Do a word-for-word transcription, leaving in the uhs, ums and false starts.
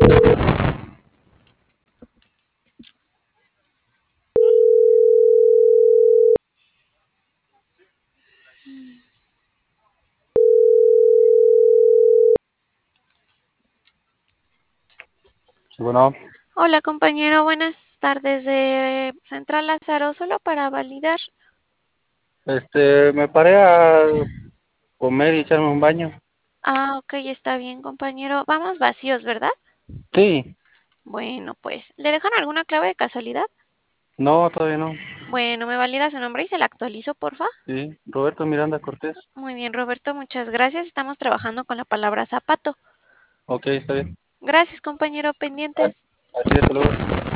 Sí, bueno, Hola compañero, buenas tardes de Central Lázaro, solo para validar. este, me paré a comer y echarme un baño. Ah, ok, está bien compañero. Vamos vacíos, ¿verdad? Sí, Bueno, pues, ¿le dejan alguna clave de casualidad? no, todavía no. Bueno, me valida su nombre y se la actualizo, porfa. Sí, Roberto Miranda Cortés. Muy bien, Roberto, muchas gracias. Estamos trabajando con la palabra zapato. Ok, está bien. Gracias, compañero, pendientes. Así, hasta luego.